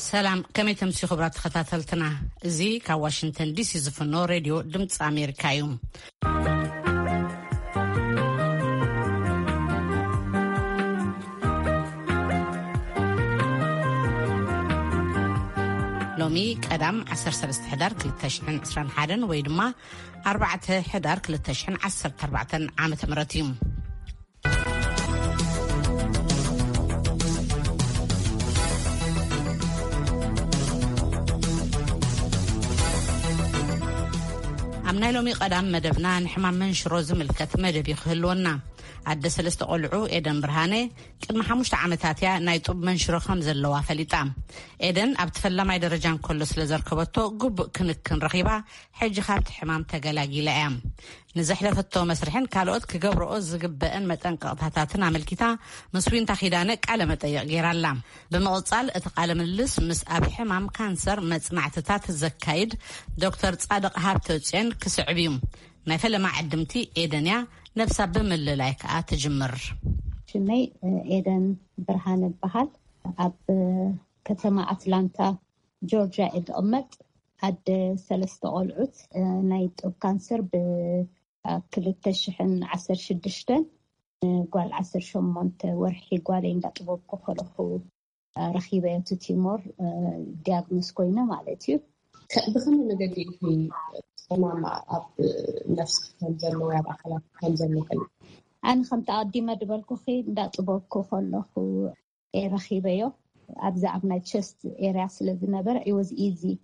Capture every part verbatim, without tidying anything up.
سلام كمي تمسي خبرات خطاتلتنا زي كواشنطن دي سي زفنو راديو دمت أمريكا يوم لومي قدام عسر سلست حدار كلتشحن عسران حادن ويدما أربعة حدار كلتشحن عسر تربعة عامة مرتيم أمنا لومي قدام مدبنا نحمام من شرو زملكت مدب يخلونا عد سلست قلعو إيدن برهاني كد محاموش تعامتاتيا نايطوب من شرو خمز اللوا فليتام إيدن أبتفلا ماي درجان كل سلزر كبتو قب كنكن رغيبا حيج خابت حمام تقلاقي لأيام نزحلة فتو مسرحين كالوت كقبرو أوز قبئن متن قطعتاتنا ملكتا مسوين تاخيدانك على متيق غير اللام بمغصال اتقالم اللس مس أبي حمام كانسر متنعتتات الزكايد دكتور تصادق هابتوتين كسعبيوم نايفل ما عدمتي إيدنيا نفسها بمللايك تجمر شني إيدن برهان البحر أب كتما أتلانتا جورجيا إد أمت عد ثلاثة قلعت نايت كانسر بكل التشحن عسر شدشتن قال عسر شمونت ورحي قالين لطبوب كخلقو رخيبة تتيمور دياغنوس كوينة مالتيو بخلنا نقدي في تمام أب نفس كنزلوا يا بخلا كنزلوا كله أنا خمت أقدي ما دبلكو خي لطبوب كخلقو رخيبة أبزع بنا chest area سلذ نبر it was easy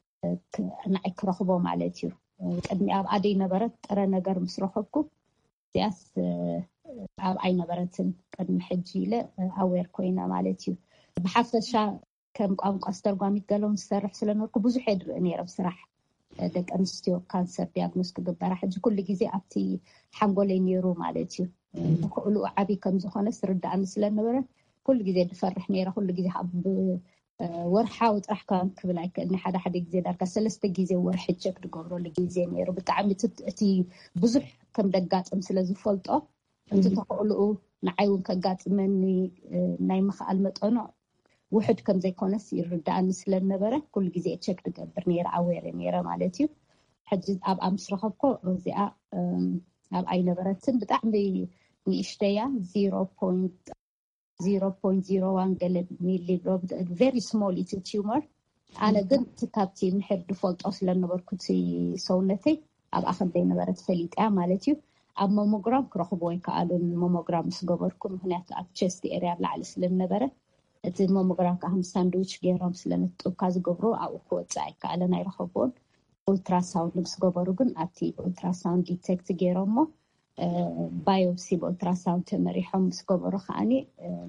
نعك رخبو مالتيو قدمي أب عدي نبرت ترى نجار مسرحكو سياس أب أي نبرتن قدم حجيلة أوير كوينة مالتيو بحفظة كم قام قصدر قام يتقالون سرح سلنوركو بزو حيدر نيرا بصراحة دك أنستيو كانسر دياغنوس كدبارة حج كل جزء أبتي حنقولي نيرو مالتيو نقولوا عبي كم زخانة سرد عن سلنورة كل جزء دفرح نيرا كل جزء حب ورحة وطرح كان كبلاك إن حدا حدا جزء دارك سلست جزء ورحة شكل قبره لجزء نيرو بتعمل تأتي بزح كم دقات أمثلة زفلطة أنت تقولوا نعيون كقات مني نايم خال متأنا واحد كم زي كونس يرد عن سلنورة كل جزء شكل قبر نيرا عوير نيرا مالتيو حجز أب أمسرحكو زي أب أي نبرتن بتعمل نيشتيا zero point zero point zero one milligram very small little tumor أنا قلت كابتي نحب دفولت أصلا نبركتي صونتي أب أخذ دينا برد فليت أعمالتي أب ماموغرام كرخبوين كألون ماموغرام سجبركم هنا أب chest area بلعل سلنا برد إذا ماموغرام كهم ساندويتش جيرام سلنا تقاز جبرو أو قوت زي كألنا يرخبون ألترا ساوند سجبركم أبتي ألترا ساوند ديتكت جيرامو بايوبسي بألترا ساوند تمريحهم سجبرو خاني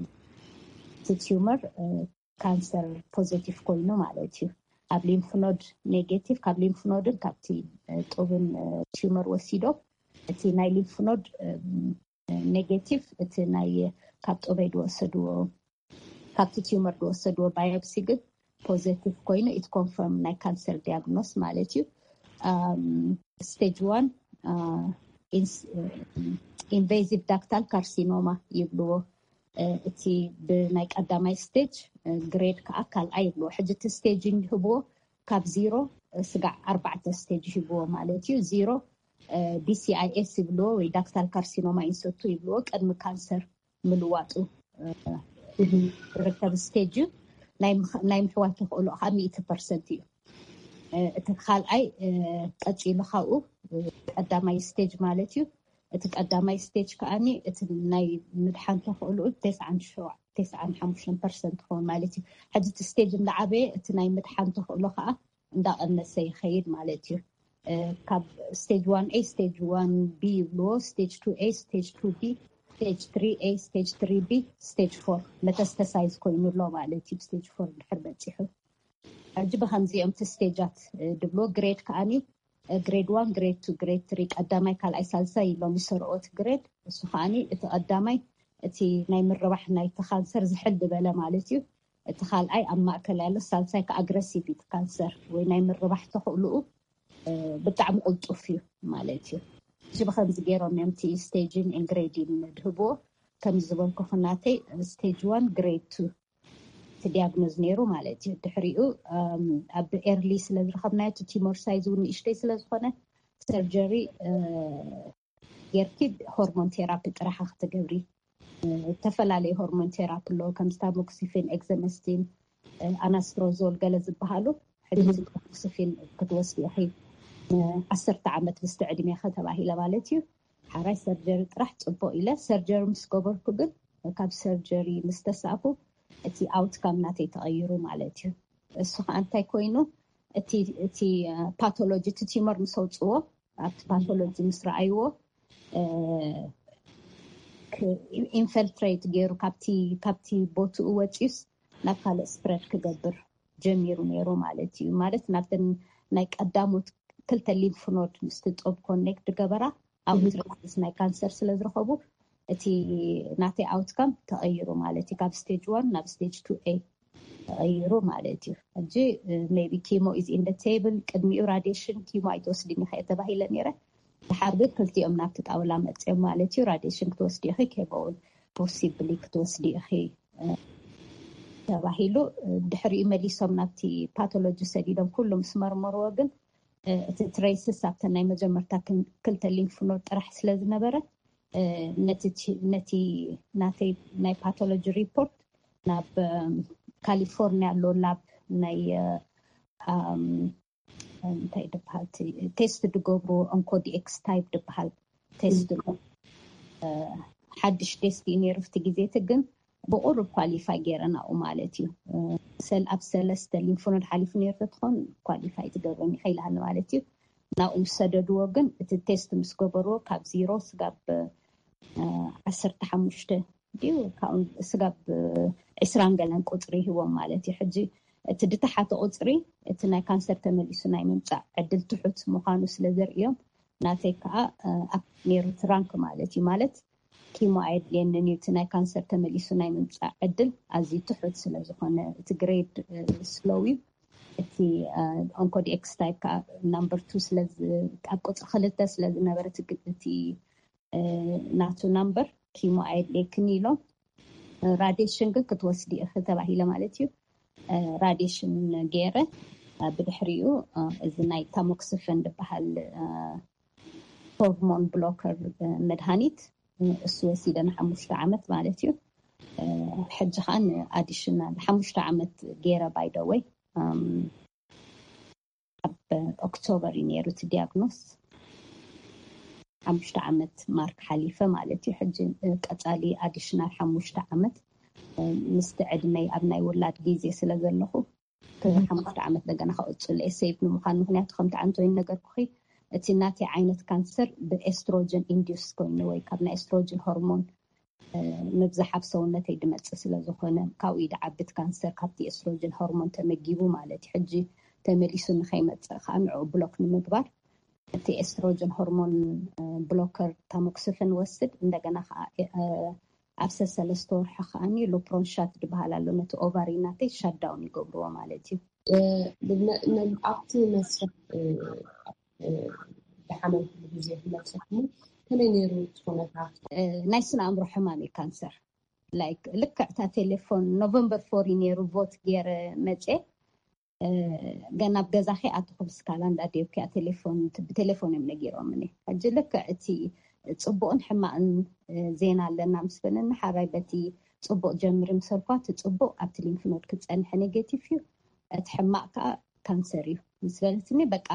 تيومر كانسر بوزيتيف كوينو مالتيو أب ليمف نود نيجاتيف كاب ليمف نود كابتي توبن تيومر وسيدو تي ناي ليمف نود نيجاتيف تي ناي كابت أوبيد وسدو كابت تيومر وسدو بايوبسي جد بوزيتيف كوينو it confirm ناي كانسر diagnosis مالتيو stage one invasive ductal carcinoma يبلو اتي بنايك قدامي ستيج جريد كأكل أيضا حجة ستيجين هبو كاب زيرو سقع أربعة ستيج هبو مالتيو زيرو دي سي اي اس يبلو ويداكتال كارسينوما إنسوتو يبلو كأدم كانسر ملواتو ركب ستيجو نايم حواتو قولو خمية برسنتيو اتخال أي كأجي لخاو قدامي ستيج مالتيو تقدمي ستيج كأني تناي مدحان تقولوا تسعة شو تسعة خمسين برسنت هون مالتي حدة ستيج ملعبة تناي مدحان تقولوا خا دا أن سيخيد مالتي كاب ستيج one A ستيج one B لو ستيج two A ستيج two B ستيج three A ستيج three B ستيج four متستسايز كوينو لو مالتي ستيج four بحربتي حب أجيب خمسة أمت ستيجات دبلو جريد كأني grade one grade two grade three قدامي كال أي سالسي لو مسرعوت grade السخاني اتقدامي اتي ناي مربح ناي تخانسر زحل بلا مالتيو اتخال أي أما كلال السالسي كأجريسيفي تكانسر وناي مربح تخلقه بتعم قلت أفيو مالتيو شو بخمس جيرو نمتي staging and grading دهبو كم زبون كخناتي stage one grade two تدياغنوز نيرو مالتي تحريقو أب إيرلي سلز رخبنا تيمور سايز ونشتي سلز خونه سيرجري يركب هرمون ثيرابي راح اختجبري تفلالي هرمون ثيرابي لو كم ستاموكسيفين اكزامستين اناستروزول جلز بحالو حديث تاموكسيفين كتوسدي اخي عشرة عامات بستعدي ميخه تباهي مالتي حراي سيرجري راح تصبو الى سيرجري مسكوبر كبل كاب سيرجري مستسعفو اتي اوت كام ناتي تغيروا مالتي السخ انتي كوينو اتي اتي باثولوجي تيمر مسوصو ات باثولوجي مسرايو ኢንፈልትሬት ገይሩ ካብቲ ካብቲ ቦትኡ ወጪስ ናብ ካልእ ስፕሬድ ክገብር ጀሚሩ ነይሩ ማለት እዩ ማለት ናብተን ናይ ቀዳሞት ክልተ ሊምፍ ኖድ ምስትጦብ ኮኔክት ገበራ አውትራክስ ናይ ካንሰር ስለዝረኸቡ እቲ ናተይ አውትካም ተቀይሩ ማለት እዩ ካብ ስቴጅ ዋን ናብ ስቴጅ ቱ ኤ ተቀይሩ ማለት እዩ እንጂ ሜቢ ኪሞ ኢዝ ኢን ዘ ቴብል ቅድሚኡ ራዲዬሽን ኪሞ አይተወስድኒ ከተባሂለ ነይረ حرب كلتيهم نابت أولا متسم مالتي راديشن كتوسدي أخي كيبون possibly كتوسدي أخي تباهيلو دحري مليسهم نابتي باثولوجي سديدهم كلهم سمر مروجن تتريسس أبتنا مجمرتا كلت الليمف نود راح سلز نبرة نتي نتي ناتي ناي باثولوجي ريبورت ناب كاليفورنيا لو لاب ناي እንታይ ደባል ቴስት ድገብሩ ኦንኮዲ ኤክስ ታይፕ ደባል ቴስት ነው ሓድሽ ቴስት ነርፍቲ ጊዜት ግን በቁር ኳሊፋይ ገረናው ማለት እዩ ሰል አብሰለስተ ሊምፎኖድ ሓሊፍ ነርፍትኾን ኳሊፋይ ትገብሩኒ ኸይላል ማለት እዩ ናው ሰደድዎ ግን እቲ ቴስት ምስገበሩ ካብ ዜሮ ስጋብ ዓሰርተ ሓሙሽተ ዲው ካው ስጋብ عشرين ገለን ቁጥሪ ህዎም ማለት እዩ ሕጂ እቲ ድታሓተ ቁፅሪ እቲ ናይ ካንሰር ተመሊሱ ናይ ምምፃእ ዕድል ትሑት ምዃኑ ስለዘርእዮም ናተይ ከዓ ኣብ ኔሮ ትራንክ ማለት እዩ ማለት ኪሞ አይድሌን ኒውት ናይ ካንሰር ተመሊሱ ናይ ምምፃእ ዕድል ኣዝዩ ትሑት ስለዝኾነ እቲ ግሬድ ስሎዊ እቲ ኦንኮዲ ኤክስ ታይፕ ከዓ ናምበር two ስለዝ ኣብ ቁፅሪ ክልተ ስለዝነበረ እቲ ናቱ ናምበር ኪሞ አይድሌን ክኒሎም ራዲዬሽን ግን ክትወስዲ እኺ ተባሂለ ማለት እዩ ራዲዬሽን ገይረ ብድሕሪኡ እዚ ናይ ታሞክሲፈን ዝበሃል ሆርሞን ብሎከር መድሃኒት እሱ ወሲደና ሓሙሽተ ዓመት ማለት እዩ ሕጂ ኻን አዲሽናል ሓሙሽተ ዓመት ገይረ ባይ ዘ ወይ ኣብ ኦክቶበር ነይሩ እቲ ዲያግኖስ ሓሙሽተ ዓመት ማርክ ሓሊፈ ማለት እዩ ሕጂ ቀጻሊ አዲሽናል ሓሙሽተ ዓመት مستعدني أبناء ولاد جيزي سلزلخو كحمقت عمت لجنا خاطر السيف نمخان مهنيات خمت عنتو النجار كخي تناتي عينة كانسر بالاستروجين إنديوس كونوي كابنا استروجين هرمون مبزح بسونا تيدمت سلزخونه كاويد عبت كانسر كابتي استروجين هرمون تمجيبو مالتي حجي تمليسون خيمة خامعو بلوك نمجبر تي استروجين هرمون بلوكر تاموكسفن وسد لجنا خ أبسس سلستور حقاني لو برونشات دبها لو نت أوفريناتي شات داون يقبروا مالتي. بدنا نعطي مسرح بحمل بزيف مسرحنا كمان يروح تكونها. نايسنا أمر حمامي كانسر. لايك لك تا تليفون نوفمبر four ينيرو فوت غير مجي. جانا بجزاخي أتوقف سكالان دا ديو كا تليفون بتليفون من غيره مني. أجلك أتي ጽቡቕን ሕማቕን ዜና ኣለና ምስ በለና ሓራይ በቲ ጽቡቕ ጀምሪ ምሰርኳ ጽቡቕ ኣብቲ ሊምፍ ኖድ ክጸንሕ ኔጌቲቭ እዩ እቲ ሕማቕ ከዓ ካንሰር እዩ ምስ በለትኒ በቃ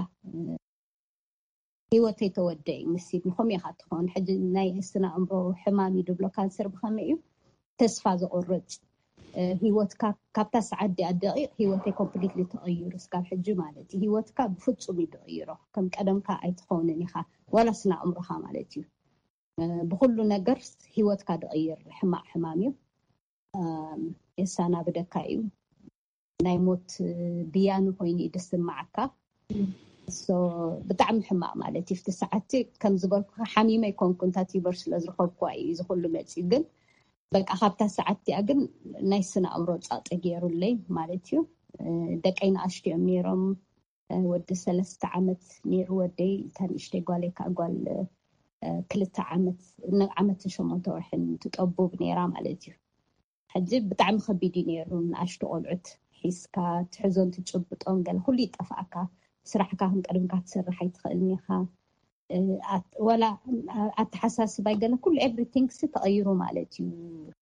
ህይወተይ ተወደይ ምስይድ ንኹም ኢኻ ትኾን ሕጂ ናይ እስና እምሮ ሕማም ይድብሎ ካንሰር ብኸመይ እዩ ተስፋ ዘቑርፅ ህይወትካ ካብታ ሰዓት ዲኣ ደቂቕ ህይወተይ ኮምፕሊትሊ ተቐይሩ እስካብ ሕጂ ማለት እዩ ህይወትካ ብፍጹም ይተቐይሮ ከም ቀደምካ ኣይትኾንን ኢኻ ወላ ስና እምሮኻ ማለት እዩ بكل ነገር ህይወትካ ደቀይር ሕማቅ ሕማም እዩ የሳና በደካዩ ናይ ሞት ቢያኑ ኮይኑ ይድስማዓካ ሶ ብጣዕሚ ሕማቅ ማለት ይፍቲ ሰዓት ከም ዝበልኩ ሓሚመ ይኮንኩን ታቲበር ስለዝረኸብኩ እዩ ዝኹሉ መጽ ግን በቃ ካብታ ሰዓት ያ ግን ናይ ስና እምሮ ጻጥ ገይሩለይ ማለት እዩ ደቀይና አሽቲዮም ነይሮም ወዲ ሰለስተ ዓመት ነይሩ ወደይ ታንሽተ ጓለይ ካጓል ክልተ ዓመት ዓመት ሸሞንተ ወርሕን ትጠቡ ብነራ ማለት እዩ حجي بتعم خبيدي نيرون أشتغلت حسكا تحزن تجبطون قال كل يتفعك سرحك هم قدمك تسرح يتخيلني خا ولا أتحساس بايقال كل everything ستغيروا مالتي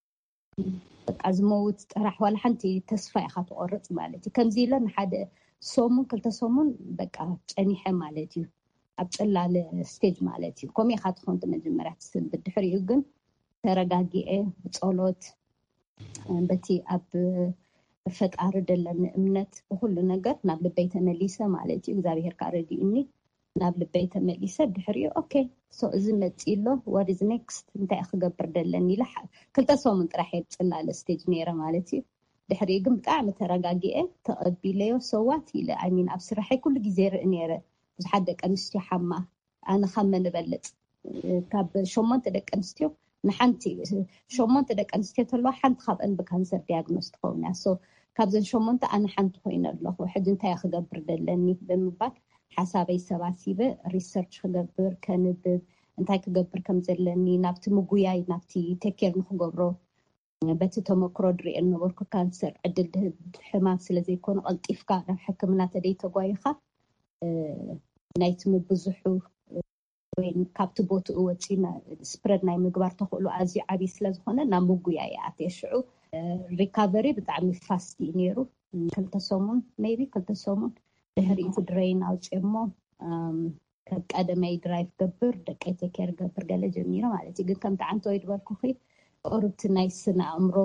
أزموت راح ولا حنتي تصفى خاطر قرط مالتي كم زيلا حدا صومون كلتا صومون بقى أنيحة مالتي أبطل على ستيج مالتي كومي خاطر خونت مجمرة تسل بالدحري يقن ترقاقي بتصولوت بتي أب فتقار دلن أمنت وكل نقر نابل بيت مليسة مالتي وزابيهر كاردي إني نابل بيت مليسة بدحري أوكي سو إزمت إله what is next انت أخي بردلني لح كلتا صومون راح يبطل على ستيج نيرة مالتي دحري يقن بتعمل ترقاقي تقبيليو سواتي لا I mean أبصر راح يكون جزير نيرة بس حدك أنستي حما أنا خمن نبلت كاب شومان تدك أنستيو نحنتي شومان تدك أنستيو تلو حنت خاب أن بكانسر دياغنوست خونا سو كابزن شومان أنا حنت خوينا الله وحد انت ياخد بردلني بمبات حسابي سباسيبه ريسيرش خبر كنبب انت كغبر كم زلني نابت مغوياي نابتي تكير نخغبرو بت تمكرو دري انه ورك كانسر عدل حمام ስለዚ يكون قلطيفካ ናብ ሕክምና ተደይ ተጓይኻ ናይት ምብዝሑ ወይ ካብቲ ቦትኡ ወጪና ስፕሬድ ናይ ምግባር ተኽእሉ ኣዝዩ ዓቢ ስለ ዝኾነ ናብ ምጉያይ ኣትየሽዑ ሪካቨሪ ብጣዕሚ ፋስት ነይሩ ክልተ ሰሙን ሜቢ ክልተ ሰሙን ድሕሪኡ ድሬን ኣውፅሞ ካብ ቀደመይ ድራይቭ ገብር ደቀይ ተኬር ገብር ገለ ጀሚሮ ማለት ግን ከምቲ ዓንተ ወይ ድበልኩኺ ኦርት ናይ ስነ ኣእምሮ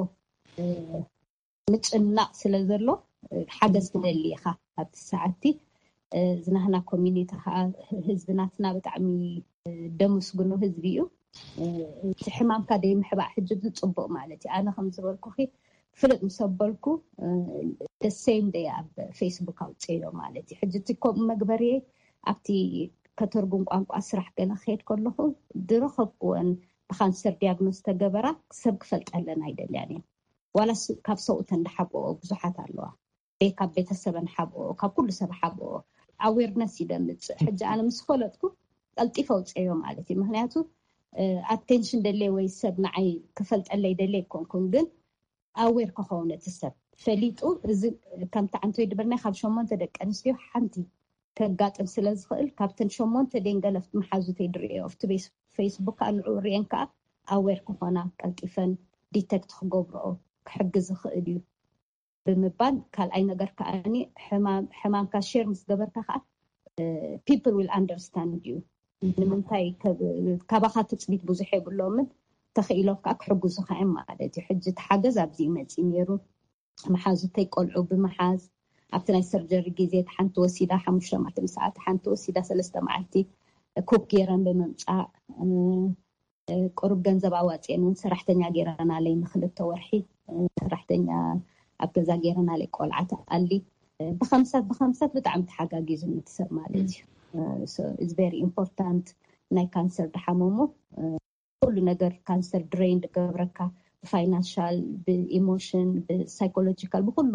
ምጭናቅ ስለ ዘሎ ሓገዝ ትደልይኻ ኣብቲ ሰዓቲ ዝናህና ኮሚኒቲ ህዝብናትና ብጣዕሚ ደምስግኑ ህዝቢ እዩ እቲ ሕማምካ ደይ ምሕባእ ሕጂ ዝፅቡቕ ማለት እዩ ኣነ ከም ዝበልኩኺ ፍልጥ ምሰበልኩ the same day ኣብ ፌስቡክ ኣውፅዮ ማለት እዩ ሕጂ እቲ መግበሪ ኣብቲ ከተርጉም ቋንቋ ስራሕ ገለ ኸይድ ከለኹ ድረኸብኩወን ብካንሰር ዲያግኖስ ተገበራ ሰብ ክፈልጠለን ኣይደልያን ዋላ ካብ ሰውተን ድሓብኦ ብዙሓት ኣለዋ ቤካብ ቤተሰበን ሓብኦ ካብ ኩሉ ሰብ ሓብኦ ኣዌርነስ ይደምፅ ሕጂ ኣነ ምስ ፈለጥኩ ቀልጢፈ ኣውፅዮ ማለት እዩ ምክንያቱ ኣቴንሽን ደለይ ወይ ሰብ ንዓይ ክፈልጠለይ ደለይ ኮንኩን ግን ኣዌር ክኸውን እቲ ሰብ ፈሊጡ እዚ ከምቲ ዓንተ ይድበርና ካብ ሸሞንተ ደቂ ኣንስትዮ ሓንቲ ከጋጥም ስለ ዝኽእል ካብተን ሸሞንተ ደንገለፍት መሓዙተይ ድርዮ ኣብቲ ፌስቡክ ኣንዑ ርአን ከዓ ኣዌር ክኾና ቀልጢፈን ዲቴክት ክገብርኦ ክሕግዝ ዝኽእል እዩ ብምባል ካልኣይ ነገር ከዓኒ ሕማምካ ሼር ምስ ገበርካ ከዓ people will understand you ንምንታይ ካባኻ ትፅቢት ብዙሕ የብሎምን ተኽኢሎም ከዓ ክሕግዙ ከዓ ማለት እዩ ሕጂ ተሓገዝ ኣብዚ መፂ ነይሩ መሓዙተይ ቆልዑ ብምሓዝ ኣብቲ ናይ ሰርጀሪ ግዜ ሓንቲ ወሲዳ ሓሙሽተ ማዕልቲ ሰዓት ሓንቲ ወሲዳ ሰለስተ ማዕልቲ ኩክ ጌረን ብምምፃእ ቁሩብ ገንዘብ ኣዋፅአን እውን ሰራሕተኛ ጌረና ለይ ንክልተ ወርሒ ሰራሕተኛ ኣብ ገዛ ጌረና ለይ ቆልዓ ተኣሊ ብኸምሳት ብኸምሳት ብጣዕሚ ተሓጋጊዙ ንትሰብ ማለት እዩ so it's very important ናይ ካንሰር ድሓመሙ ኩሉ ነገር ካንሰር ድሬን ድገብረካ ብፋይናንሻል ብኢሞሽን ብሳይኮሎጂካል ብኩሉ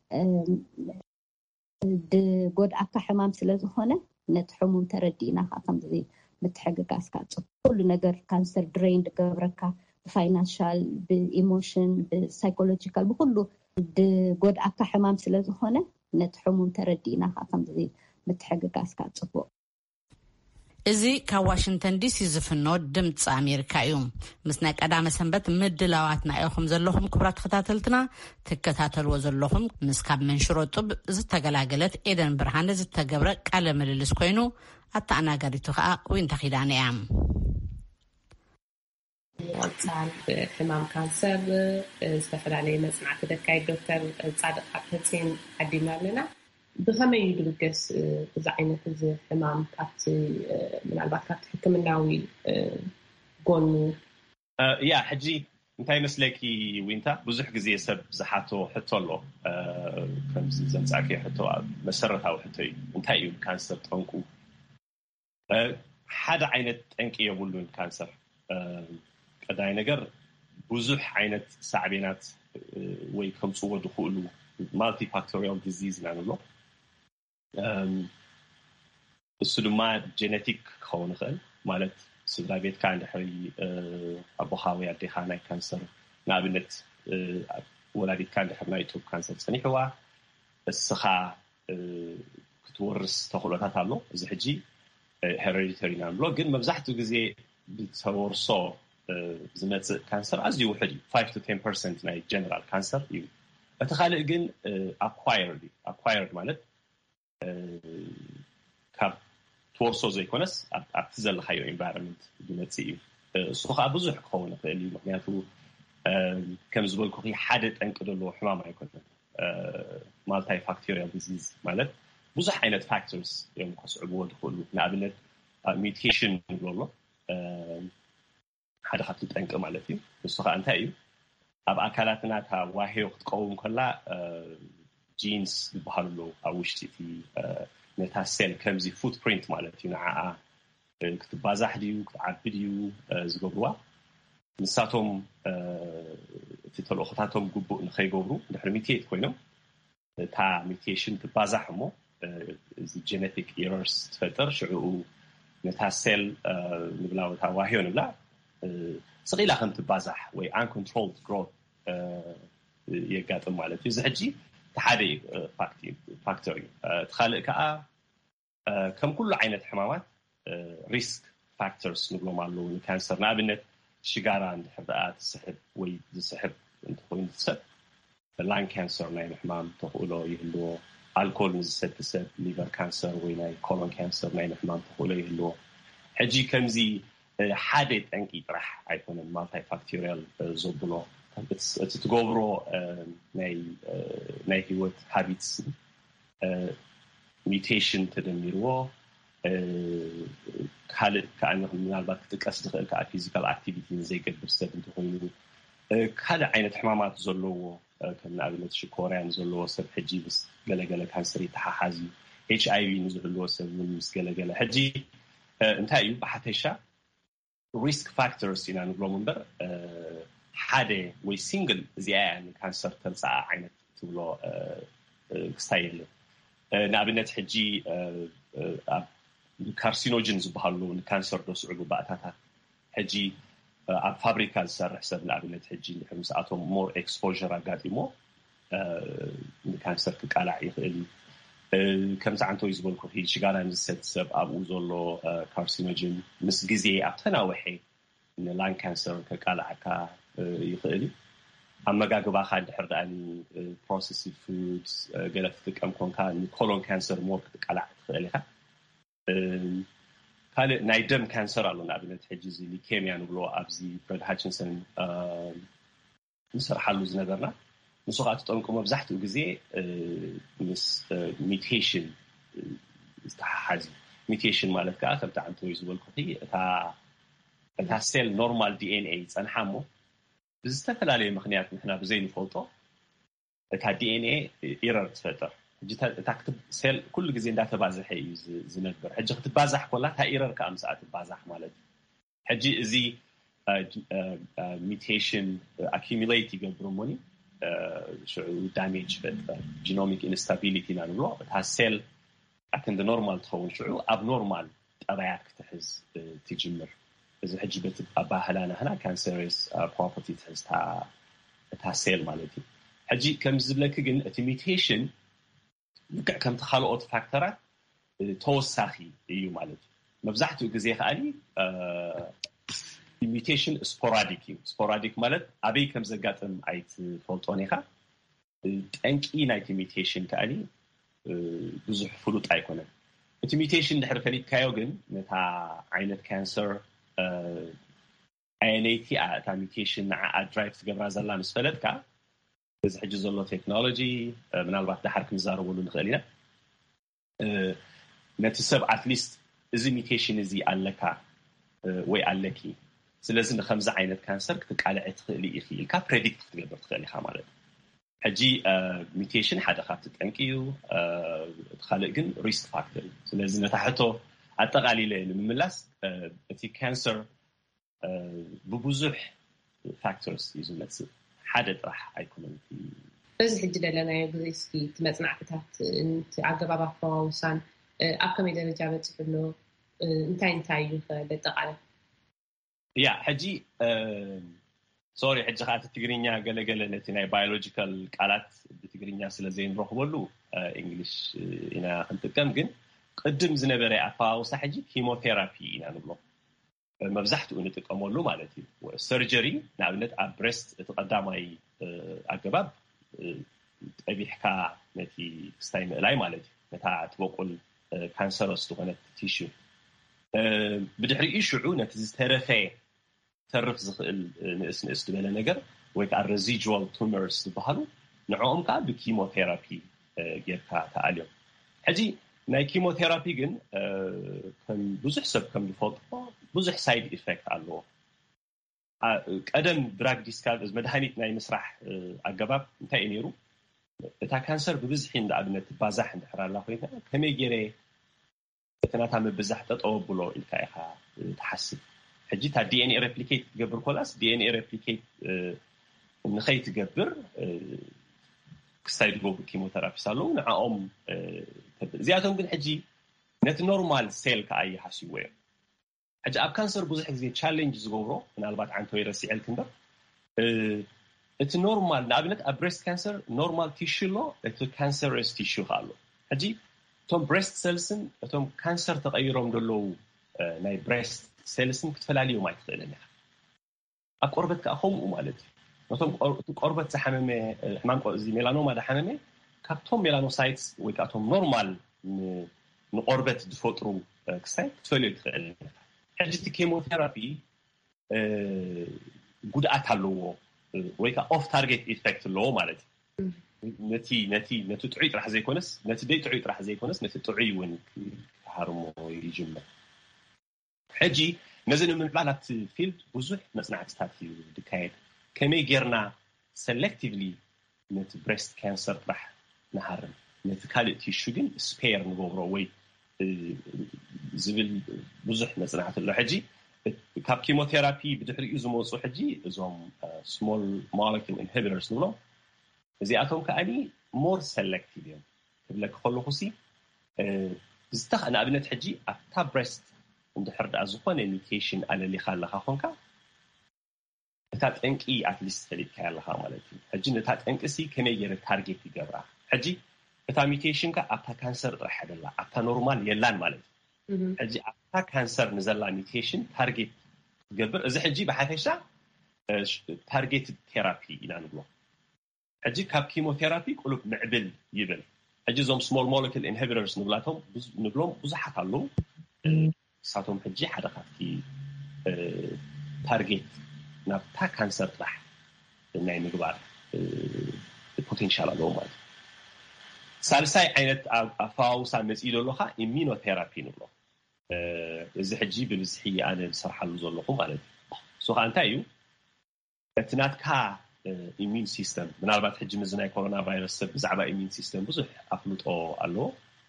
ድጎድኣካ ሕማም ስለ ዝኾነ ነቲ ሕሙም ተረዲእና ከምዚ ምትሕግጋዝካ ኩሉ ነገር ካንሰር ድሬን ድገብረካ ብፋይናንሻል ብኢሞሽን ብሳይኮሎጂካል ብኩሉ ድጎድኣካ ሕማም ስለ ዝኾነ ነቲ ሕሙም ተረዲእና ከምዚ ምትሕግጋዝካ ፅቡቅ እዚ ካብ ዋሽንግተን ዲሲ ዝፍኖ ድምፂ ኣሜሪካ እዩ ምስ ናይ ቀዳመ ሰንበት ምድላዋትና ኢኹም ዘለኹም ክቡራት ተኸታተልትና ትከታተልዎ ዘለኹም ምስ ካብ መንሽሮ ጡብ ዝተገላገለት ኤደን ብርሃነ ዝተገብረ ቃለ ምልልስ ኮይኑ ኣተኣናጋሪቱ ከዓ ወይንታ ኺዳነ እያ ወፃን ሕማም ካንሰር ዝተፈላለዩ መፅናዕቲ ደካይ ዶክተር ጻድቅ ሓፍፂን ሓዲና ኣለና ብኸመይ ይድርገስ እዚ ዓይነት እዚ ሕማም ካብቲ ምናልባት ካብቲ ሕክምናዊ ጎኑ ያ ሕጂ እንታይ መስለኪ ወይንታ ብዙሕ ግዜ ሰብ ዝሓቶ ሕቶ ኣሎ ከምዚ ዘምፃእከ ሕቶ መሰረታዊ ሕቶ እዩ እንታይ እዩ ካንሰር ጠንቁ ሓደ ዓይነት ጠንቂ የብሉን ካንሰር ቀዳይ ነገር ብዙሕ ዓይነት ሳዕቤናት ወይ ከምፅዎ ድኽእሉ ማልቲ ፋክቶሪያል ዲዚዝ ናንሎ እሱ ድማ ጄኔቲክ ክኸውን ይኽእል ማለት ስድራ ቤትካ እንድሕሪ ኣቦኻ ወይ ኣዴኻ ናይ ካንሰር ንኣብነት ولاديت كان دحرنا يتوب كانسر صنيحوا السخا كتورس تخلطات አለው እዚ ሕጂ hereditary ናምሎ ግን መብዛሕትኡ ግዜ ብተወርሶ ዝመጽእ ካንሰር ኣዝዩ ውሕድ five to ten percent ናይ ጀነራል ካንሰር እዩ እቲ ካልእ ግን acquired acquired ማለት ካብ ተወርሶ ዘይኮነስ ኣብቲ ዘለኻዮ environment ዝመጽእ እዩ እሱ ከዓ ብዙሕ ክኸውን ይኽእል እዩ ምክንያቱ ከም ዝበልኩ ሓደ ጠንቂ ደሎ ሕማም ኣይኮነን multi factorial disease ማለት ብዙሕ ዓይነት factors እዮም ከስዕብዎ ዝኽእሉ ንኣብነት mutation ብሎ ሓደ ካብቲ ጠንቂ ማለት እዩ እሱ ከዓ እንታይ እዩ ኣብ ኣካላትና ታ ዋህዮ ክትቀውም ከላ genes ዝበሃሉ ኣብ ውሽጢ እቲ ነታ ሴል ከምዚ footprint ማለት እዩ ንዓኣ ክትባዛሕ ድዩ ክትዓቢ ድዩ ዝገብርዋ ንሳቶም እቲ ተልእኾታቶም ግቡእ ንኸይገብሩ ድሕሪ ሚቴት ኮይኖም እታ ሚቴሽን ትባዛሕ እሞ እዚ ጀነቲክ ኤረርስ ትፈጥር ሽዑኡ ነታ ሴል ንብላወታ ዋህዮ ንብላ ስቂላ ከም ትባዛሕ ወይ uncontrolled growth የጋጥም ማለት እዩ እዚ ሕጂ ተሓደ ፋክተር እዩ ተኻልእ ከዓ ከም ኩሉ ዓይነት ሕማማት ሪስክ ፋክተርስ ንብሎም ኣለዉ ንካንሰር ንኣብነት ሽጋራ እንድሕር ደኣ ትስሕብ ወይ ዝስሕብ እንተኮይኑ ትሰብ ላንግ ካንሰር ናይ ምሕማም ተኽእሎ ይህልዎ ኣልኮል ንዝሰቲ ሰብ ሊቨር ካንሰር ወይ ናይ ኮሎን ካንሰር ናይ ምሕማም ተኽእሎ ይህልዎ ሕጂ ከምዚ ሓደ ጠንቂ ጥራሕ ኣይኮነን ማልታይ ፋክቶሪያል ዘብሎ እቲ ትገብሮ ናይ ህይወት ሃቢትስ ሚቴሽን ተደሚርዎ ካልእ ከዓ ምናልባት ክትጥቀስ ዝኽእል ከዓ ፊዚካል ኣክቲቪቲ ዘይገብር ሰብ እንተኮይኑ ካልእ ዓይነት ሕማማት ዘለዎ ከም ንኣብነት ሽኮርያን ዘለዎ ሰብ ሕጂ ምስ ገለገለ ካንሰር ይተሓሓዝ ኤች ኣይ ቪ ንዝህልዎ ሰብ ምስ ገለገለ ሕጂ እንታይ እዩ ብሓፈሻ ሪስክ ፋክተርስ ኢና ንብሎም እምበር ሓደ ወይ ሲንግል እዚኣ ካንሰር ተልፃኣ ዓይነት ትብሎ ክስታይ የለን ንኣብነት ሕጂ ኣብ ካርሲኖጅን ዝበሃሉ ንካንሰር ደስዕቡ ባእታታት ሕጂ ኣብ ፋብሪካ ዝሰርሕ ሰብ ንኣብነት ሕጂ ንድሕር ምስኣቶም ሞር ኤክስፖዠር ኣጋጢሞ ንካንሰር ክቃላዕ ይኽእል ከምዚ ዓንተይ ዝበልኩ ሽጋራ ንዝሰቲ ሰብ ኣብኡ ዘሎ ካርሲኖጅን ምስ ግዜ ኣብ ተናውሒ ንላንግ ካንሰር ከቃላዕካ ይኽእል ኣመጋግባኻ እንድሕር ደኣኒ ፕሮሰስድ ፉድስ ገለ ክትጥቀም ኮንካ ንኮሎን ካንሰር ሞር ክትቃላዕ ትኽእል ኢኻ ካልእ ናይ ደም ካንሰር ኣሎ ንኣብነት ሕጂ እዚ ሊኬምያ ንብሎ ኣብዚ ፍሬድ ሃችንሰን ንሰርሓሉ ዝነበርና ንሱ ከዓ ትጠንቁ መብዛሕትኡ ግዜ ምስ ሚቴሽን ዝተሓሓዝ ሚቴሽን ማለት ከዓ ከምቲ ዓንተይ ዝበልኩ እታ እታ ሴል ኖርማል ዲኤንኤ ፀንሓ እሞ ብዝተፈላለየ ምክንያት ንሕና ብዘይንፈልጦ እታ ዲኤንኤ ኤረር ትፈጥር ሕጂ እታ ሴል ኩሉ ግዜ እንዳተባዝሐ እዩ ዝነብር ሕጂ ክትባዛሕ ኮላ እታ ኤረር ከዓ ምስኣ ትባዛሕ ማለት ሕጂ እዚ ሚቴሽን አኪሙሌት ይገብር እሞኒ ሽዑ ዳሜጅ ፈጥር ጂኖሚክ ኢንስታቢሊቲ ኢና ንብሎ እታ ሴል ኣክንዲ ኖርማል ትኸውን ሽዑ ኣብ ኖርማል ጠባያት ክትሕዝ ትጅምር እዚ ሕጂ በቲ ኣባህላና ህና ካንሰረስ ፕሮፐርቲ ትሕዝ እታ ሴል ማለት እዩ ሕጂ ከም ዝብለክ ግን እቲ ሚቴሽን ልክዕ ከምቲ ካልኦት ፋክተራት ተወሳኺ እዩ ማለት እዩ መብዛሕትኡ ግዜ ከዓኒ ሚቴሽን ስፖራዲክ እዩ ስፖራዲክ ማለት ኣበይ ከም ዘጋጥም ኣይትፈልጦን ኢኻ ጠንቂ ናይቲ ሚቴሽን ከዓኒ ብዙሕ ፍሉጥ ኣይኮነን እቲ ሚቴሽን ድሕሪ ፈሊጥካዮ ግን ነታ ዓይነት ካንሰር ኣየነይቲ እታ ሚቴሽን ንዓኣ ድራይቭ ትገብራ ዘላ ምስ ፈለጥካ እዚ ሕጂ ዘሎ ቴክኖሎጂ ምናልባት ድሓር ክንዛረበሉ ንኽእል ኢና ነቲ ሰብ ኣትሊስት እዚ ሚቴሽን እዚ ኣለካ ወይ ኣለኪ ስለዚ ንከምዚ ዓይነት ካንሰር ክትቃልዕ ትኽእል ኢኺ ኢልካ ፕሬዲክት ክትገብር ትኽእል ኢኻ ማለት ሕጂ ሚቴሽን ሓደ ካብቲ ጠንቂ እዩ ካልእ ግን ሪስክ ፋክተር እዩ ስለዚ ነታ ሕቶ ኣጠቃሊለ ንምምላስ እቲ ካንሰር ብብዙሕ ፋክተርስ እዩ ዝመፅእ ሓደ ጥራሕ ኣይኮነን በዚ ሕጂ ዘለናዮ ግዜ እስኪ ትመፅናዕትታት ኣገባብ ኣፈዋውሳን ኣብ ከመይ ደረጃ በፂሕሎ እንታይ እንታይ እዩ ዘጠቃልል ያ ሕጂ سوري حج خاطر تجرينيا قال قال نتي بايولوجيكال قالات بتجرينيا سلا زين رخبلو انجلش انا انتكم ግን قدم ዝነበረ አፋውሳ حج ኪሞቴራፒ ኢና ንብሎ መብዛሕትኡ ንጥቀመሉ ማለት እዩ ሰርጀሪ ንኣብነት ኣብ ብሬስት ተቀዳማይ ኣገባብ ጠቢሕካ ነቲ ክስታይ ምእላይ ማለት እዩ ነታ ትበቁል ካንሰረስ ዝኾነ ቲሹ ብድሕሪኡ ሽዑ ነቲ ዝተረፈ ተርፍ ዝኽእል ንእስ ንእስ ዝበለ ነገር ወይ ከዓ residual tumors ዝበሃሉ ንዕኦም ከዓ ብኪሞቴራፒ ጌርካ ተኣልዮም ሕጂ ናይ ኪሞቴራፒ ግን ከም ብዙሕ ሰብ ከም ዝፈልጦ ብዙሕ ሳይድ ኢፌክት ኣለዎ ቀደም ድራግ ዲስካቨሪ መድሃኒት ናይ ምስራሕ ኣገባብ እንታይ ነይሩ እታ ካንሰር ብብዝሒ እንዳኣብነት ባዛሕ እንድሕራላ ኮይና ከመይ ገይረ እተናታ መብዛሕ ተጠወብሎ ኢልካ ኢኻ ተሓስብ ሕጂ ታ ዲኤንኤ ሬፕሊኬት ትገብር ኮላስ ዲኤንኤ ሬፕሊኬት ንኸይ ትገብር ክስታይ ድጎብ ኪሞቴራፒስ ኣለዉ ንዓኦም እዚኣቶም ግን ሕጂ ነቲ ኖርማል ሴል ከዓ ይሓስይዎ እዮም ሕጂ ኣብ ካንሰር ብዙሕ ግዜ ቻሌንጅ ዝገብሮ ምናልባት ዓንተ ወይ ረሲዕል ክንበር እቲ ኖርማል ንኣብነት ኣብ ብሬስት ካንሰር ኖርማል ቲሹ ኣሎ እቲ ካንሰረስ ቲሹ ኣሎ ሕጂ እቶም ብሬስት ሴልስን እቶም ካንሰር ተቐይሮም ዘለዉ ናይ ብሬስት ሴልስን ክትፈላለዮም ኣይትኽእልን ኢኻ ኣብ ቆርበት ከዓ ከምኡ ማለት እዩ እቶም ቆርበት ዝሓመመ ሕማም እዚ ሜላኖማ ዝሓመመ ካብቶም ሜላኖሳይትስ ወይ ከዓ እቶም ኖርማል ንቆርበት ዝፈጥሩ ክስታይ ክትፈልዮ ትኽእል ሕጂ እቲ ኬሞቴራፒ ጉድኣት ኣለዎ ወይ ከዓ ኦፍ ታርጌት ኢፌክት ኣለዎ ማለት እዩ ነቲ ነቲ ነቲ ጥዑይ ጥራሕ ዘይኮነስ ነቲ ደይ ጥዑይ ጥራሕ ዘይኮነስ ነቲ ጥዑይ እውን ክሃርሞ ይጅምር ሕጂ ነዚ ንምንባል ኣብቲ ፊልድ ብዙሕ መፅናዕትታት እዩ ዝካየድ ከመይ ጌርና ሴሌክቲቭሊ ነቲ ብሬስት ካንሰር ጥራሕ ንሃርም ነቲ ካልእ ቲሹ ግን ስፔር ንገብሮ ወይ ዝብል ብዙሕ መፅናዕቲ ኣሎ ሕጂ ካብ ኪሞቴራፒ ብድሕሪኡ ዝመፁ ሕጂ እዞም ስሞል ሞለኪል ኢንሂቢተርስ ንብሎም እዚኣቶም ከዓኒ ሞር ሴሌክቲቭ እዮም ክብለክ ከለኹሲ ዝተኽ ንኣብነት ሕጂ ኣብታ ብሬስት እንድሕር ዳኣ ዝኾነ ሚውቴሽን ኣለሊኻ ኣለኻ ኮንካ እታ ጠንቂ ኣትሊስት ፈሊጥካ ኣለኻ ማለት እዩ ሕጂ ነታ ጠንቂሲ ከመይ ጌረ ታርጌት ይገብራ ሕጂ እታ ሚውቴሽን ከዓ ኣብታ ካንሰር ጥራሕ አይደላ ኣብታ ኖርማል የላን ማለት እዩ ሕጂ ኣብታ ካንሰር ንዘላ ሚውቴሽን ታርጌት ትገብር እዚ ሕጂ ብሓፈሻ ታርጌት ቴራፒ ኢና ንብሎ ሕጂ ካብ ኪሞቴራፒ ቁሉብ ምዕብል ይብል ሕጂ እዞም ስሞል ሞለኪል ኢንሂቢተርስ ንብላቶም ንብሎም ብዙሓት ኣለዉ ሳቶም ሕጂ ሓደ ካብቲ ታርጌት ናብታ ካንሰር ጥራሕ ናይ ምግባር ፖቴንሻል ኣለዎ ማለት ሳልሳይ ዓይነት ኣፋውሳ መፂእ ዘለኻ ኢሚኖቴራፒ ንብሎ እዚ ሕጂ ብብዝሒ ኣነ ዝሰርሓሉ ዘለኹ ማለት እዩ እሱ ከዓ እንታይ እዩ እቲ ናትካ ኢሚን ሲስተም ምናልባት ሕጂ ምዝ ናይ ኮሮና ቫይረስ ሰብ ብዛዕባ ኢሚን ሲስተም ብዙሕ ኣፍልጦ ኣለዎ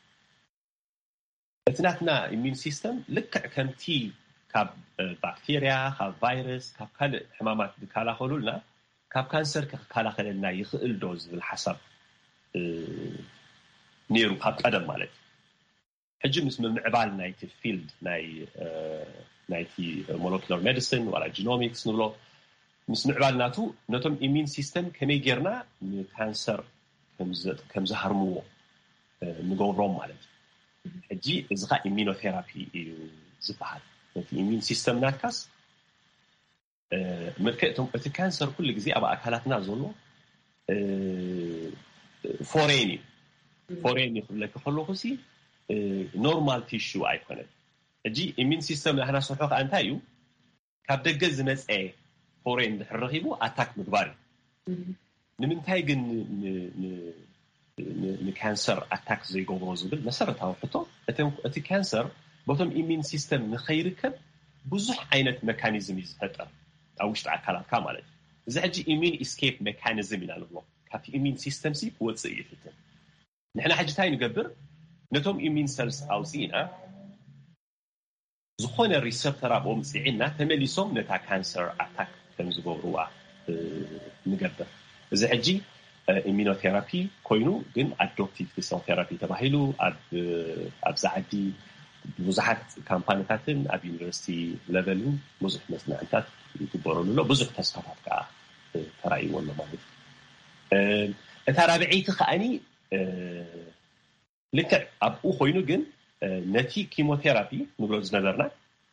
እቲ ናትና ኢሚን ሲስተም ልክዕ ከምቲ ካብ ባክቴርያ ካብ ቫይረስ ካብ ካልእ ሕማማት ዝከላኸሉልና ካብ ካንሰር ክከላኸለልና ይኽእል ዶ ዝብል ሓሳብ ነይሩ ካብ ቀደም ማለት እዩ ሕጂ ምስ ምዕባል ናይቲ ፊልድ ናይ ናይቲ ሞለኪላር ሜዲሲን ዋላ ጂኖሚክስ ንብሎ ምስ ምዕባል ናቱ ነቶም ኢሚን ሲስተም ከመይ ጌርና ንካንሰር ከም ዝሃርምዎ ንገብሮም ማለት እዩ ሕጂ እዚ ከዓ ኢሚኖቴራፒ እዩ ዝበሃል ነቲ ኢሚን ሲስተም ናትካስ ምልክዕቶም እቲ ካንሰር ኩሉ ግዜ ኣብ ኣካላትና ዘሎ ፎሬን ፎሬን ይኽለክ ከለኹሲ ኖርማል ቲሹ ኣይኮነን ሕጂ ኢሚን ሲስተም ናትና ስርሖ ከዓ እንታይ እዩ ካብ ደገ ዝመፀ ፎሬን ዝሕረኺቡ ኣታክ ምግባር እዩ ንምንታይ ግን ንካንሰር ኣታክ ዘይገብሮ ዝብል መሰረታዊ ሕቶ እቲ ካንሰር በቶም ኢሚን ሲስተም ንኸይርከብ ብዙሕ ዓይነት መካኒዝም እዩ ዝፈጠር ኣብ ውሽጢ ኣካላትካ ማለት እዩ እዚ ሕጂ ኢሚን ኢስኬፕ ሜካኒዝም ኢና ንብሎ ካብቲ ኢሚን ሲስተም ሲ ክወፅእ ይፍትን ንሕና ሕጂ እንታይ ንገብር ነቶም ኢሚን ሰልስ ኣውፂእና ዝኾነ ሪሰፕተር ኣብኦም ፅዒና ተመሊሶም ነታ ካንሰር ኣታክ ከም ዝገብርዋ ንገብር እዚ ሕጂ ኢሚኖቴራፒ ኮይኑ ግን ኣዶፕቲቭ ሴል ቴራፒ ተባሂሉ ኣብ ዛዓዲ ብዙሓት ካምፓኒታትን ኣብ ዩኒቨርሲቲ ሌቨልን ብዙሕ መፅናዕትታት ይግበረሉ ኣሎ ብዙሕ ተስፋታት ከዓ ተራእይዎ ኣሎ ማለት እታ ራብዒቲ ከኣኒ ልክዕ ኣብኡ ኮይኑ ግን ነቲ ኪሞቴራፒ ንብሎ ዝነበርና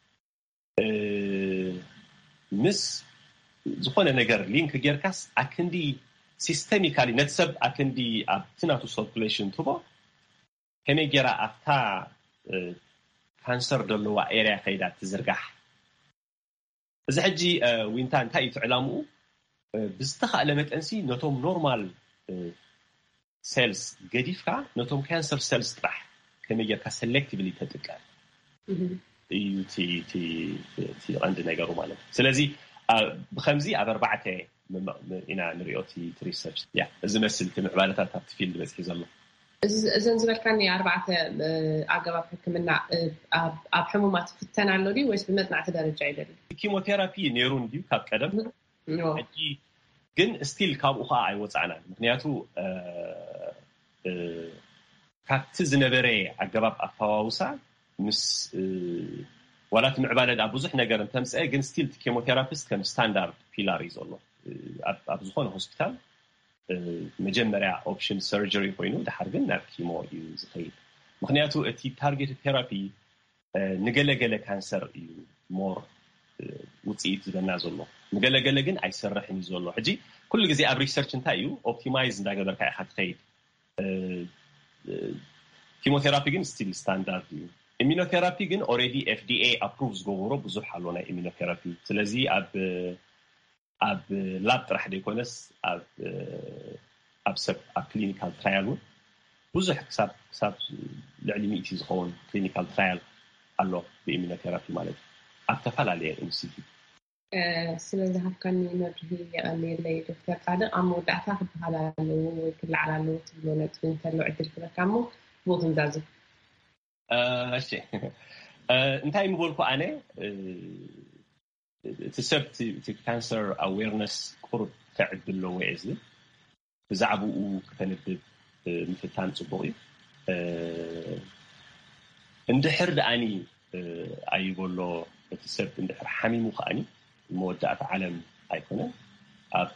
ምስ ዝኾነ ነገር ሊንክ ጌርካስ ኣክንዲ ሲስተሚካሊ ነቲ ሰብ ኣክንዲ ኣብቲ ናቱ ሰርኩሌሽን ትቦ ከመይ ጌራ ኣፍታ ካንሰር ዘለዋ ኤርያ ከይዳ ትዝርጋሕ እዚ ሕጂ ዊንታ እንታይ እዩ ትዕላምኡ ብዝተኻእለ መጠንሲ ነቶም ኖርማል ሴልስ ገዲፍካ ነቶም ካንሰር ሴልስ ጥራሕ ከመይ ጌርካ ሴሌክቲቭሊ ተጥቀም እዩ እቲ ቀንዲ ነገሩ ማለት ስለዚ ብከምዚ ኣብ ኣርባዕተ ኢና ንሪኦ እቲ ሪሰርች ያ እዚ መስል እቲ ምዕባለታት ኣብቲ ፊልድ በፅሒ ዘሎ እዘን ዝበልካኒ ኣርባዕተ ኣገባብ ሕክምና ኣብ ሕሙማት ፍተና ኣሎ ድዩ ወይስ ብመጥናዕቲ ደረጃ ይደሊ ኪሞቴራፒ ነይሩን ድዩ ካብ ቀደም ሕጂ ግን ስቲል ካብኡ ከዓ ኣይወፃእናን ምክንያቱ ካብቲ ዝነበረ ኣገባብ ኣፈዋውሳ ምስ ዋላት ምዕባለ ኣብ ብዙሕ ነገር እንተምፅአ ግን ስቲል ኬሞቴራፒስት ከም ስታንዳርድ ፒላር እዩ ዘሎ ኣብ ዝኾነ ሆስፒታል መጀመርያ ኦፕሽን ሰርጀሪ ኮይኑ ድሓር ግን ናብ ኪሞ እዩ ዝኸይድ ምክንያቱ እቲ ታርጌት ቴራፒ ንገለገለ ካንሰር እዩ ሞር ውፅኢት ዝበና ዘሎ ንገለገለ ግን ኣይሰርሕን እዩ ዘሎ ሕጂ ኩሉ ግዜ ኣብ ሪሰርች እንታይ እዩ ኦፕቲማይዝ እንዳገበርካ ኢኻ ትኸይድ ኪሞቴራፒ ግን ስቲል ስታንዳርድ እዩ ኢሚኖቴራፒ ግን ኦልሬዲ ኤፍዲኤ ኣፕሩቭ ዝገበሮ ብዙሕ ኣሎ ናይ ኢሚኖቴራፒ ስለዚ ኣብ ኣብ ላብ ጥራሕ ደይኮነስ ኣብ ኣብ ሰብ ኣብ ክሊኒካል ትራያል እውን ብዙሕ ክሳብ ክሳብ ልዕሊ ሚእቲ ዝኸውን ክሊኒካል ትራያል ኣሎ ብኢሚኖቴራፒ ማለት ኣብ ተፈላለየ ኢንስቲትዩት ስለዝሃብካኒ መድሂ የቀኒለይ ዶክተር ጻድቅ ኣብ መወዳእታ ክበሃል ኣለዎ ወይ ክለዓል ኣለዎ ትብሎ ነጥቢ እንተሎ ዕድል ክረካ እሞ ቦቱን ዛዝብ እሺ እንታይ ምበልኩ ኣነ እቲ ሰብ እቲ ካንሰር ኣዌርነስ ቁሩብ ክዕብል ኣለዎ እየ ዝብል ብዛዕባኡ ክተነብብ ምፍታን ፅቡቅ እዩ እንድሕር ደኣኒ ኣይበሎ እቲ ሰብ እንድሕር ሓሚሙ ከኣኒ መወዳእታ ዓለም ኣይኮነን ኣብ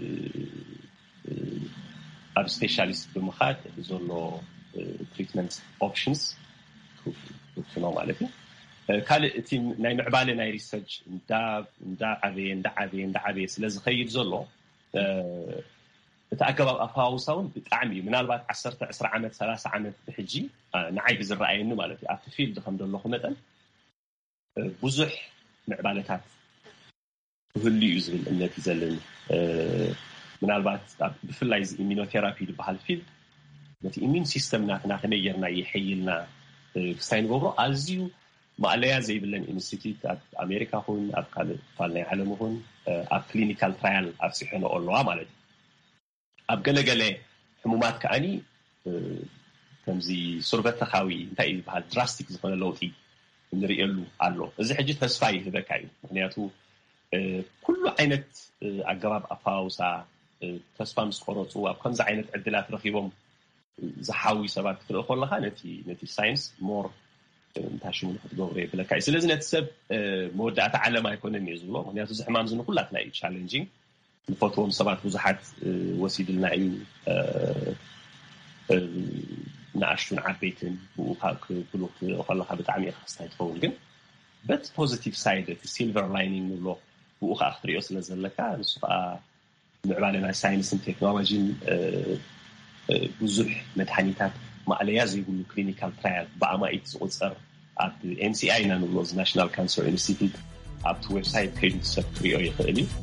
ኣብ ስፔሻሊስት ብምኻድ ዘሎ ትሪትመንት ኦፕሽንስ ክፍኖ ማለት እዩ ካልእ እቲ ናይ ምዕባለ ናይ ሪሰርች እንዳዓበየ እንዳዓበየ እንዳዓበየ ስለዝኸይድ ዘሎ እቲ ኣገባብ ኣፈዋውሳ እውን ብጣዕሚ እዩ ምናልባት ዓሰርተ ዕስራ ዓመት ሰላሳ ዓመት ብሕጂ ንዓይ ብዝረኣየኒ ማለት እዩ ኣብቲ ፊልድ ከም ዘለኹ መጠን ብዙሕ ምዕባለታት ክህሉ እዩ ዝብል እምነት እዩ ዘለኒ ምናልባት ብፍላይ ኢሚኖቴራፒ ዝበሃል ፊልድ ነቲ ኢሚን ሲስተም ናትና ከመይ ጌርና ይሕይልና ክስታይ ንገብሮ ኣዝዩ ማዕለያ ዘይብለን ኢንስቲትዩት ኣብ ኣሜሪካ ኹን ኣብ ካልእ ክፋል ናይ ዓለም ኹን ኣብ ክሊኒካል ትራያል ኣብፅሒኖ ኣለዋ ማለት እዩ ኣብ ገለገለ ሕሙማት ከዓኒ ከምዚ ሱርበተኻዊ እንታይ እዩ ዝበሃል ድራስቲክ ዝኾነ ለውጢ ንሪእየሉ ኣሎ እዚ ሕጂ ተስፋ ይህበካ እዩ ምክንያቱ ኩሉ ዓይነት ኣገባብ ኣፈዋውሳ ተስፋ ምስ ቆረፁ ኣብ ከምዚ ዓይነት ዕድላት ረኺቦም ዝሓዊ ሰባት ክትርኢ ከለካ ነቲ ነቲ ሳይንስ ሞር እንታሽሙ ክትገብሮ የብለካ እዩ ስለዚ ነቲ ሰብ መወዳእታ ዓለም ኣይኮነን እየ ዝብሎ ምክንያቱ እዚ ሕማም እዚ ንኩላትና እዩ ቻሌንጂንግ ንፈትዎም ሰባት ብዙሓት ወሲድልና እዩ ንኣሽቱን ዓበይትን ብኡ ክብሉ ከለካ ብጣዕሚ ኢኻ ክስታይ ትኸውን ግን በት ፖዚቲቭ ሳይድ እቲ ሲልቨር ላይኒንግ ንብሎ ብኡ ከዓ ክትሪኦ ስለ ዘለካ ንሱ ከዓ ምዕባለ ናይ ሳይንስን ቴክኖሎጂን ብዙሕ መድሓኒታት ማዕለያ ዘይብሉ ክሊኒካል ትራያል ብኣማኢት ዝቁፀር ኣብ ኤንሲኣይ ኢና ንብሎ ናሽናል ካንሰር ኢንስቲትዩት ኣብቲ ዌብሳይት ከይዱ ሰብ ክሪኦ ይኽእል እዩ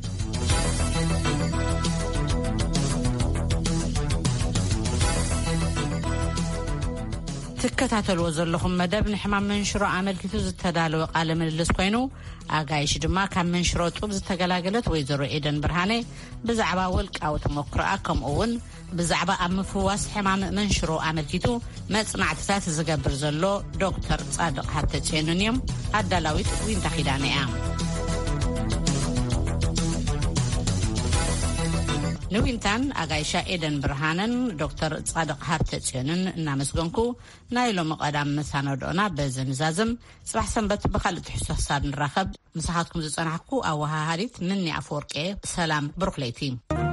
ትከታተልዎ ዘለኹም መደብ ንሕማም መንሽሮ ኣመልኪቱ ዝተዳለወ ቃለ ምልልስ ኮይኑ ኣጋይሽ ድማ ካብ መንሽሮ ጡብ ዝተገላገለት ወይዘሮ ኤደን ብርሃኔ ብዛዕባ ወልቃዊ ተመክሮኣ ከምኡውን ብዛዕባ ኣብ ምፍዋስ ሕማም መንሽሮ ኣመልኪቱ መፅናዕትታት ዝገብር ዘሎ ዶክተር ጻድቅ ሃብተፅዮንን እዮም ኣዳላዊት ዊንታ ኺዳነ እያ ንዊንታን ኣጋይሻ ኤደን ብርሃንን ዶክተር ጻድቅ ሃብተፅዮንን እናመስገንኩ ናይ ሎሚ ቀዳም መሳነድኦና በዘንዛዝም ፅባሕ ሰንበት ብካልእ ትሕሶ ሓሳብ ንራኸብ ምሳኻትኩም ዝፀናሕኩ ኣወሃሃዲት ምኒ ኣፈወርቄ ሰላም ብሩክ ለይቲ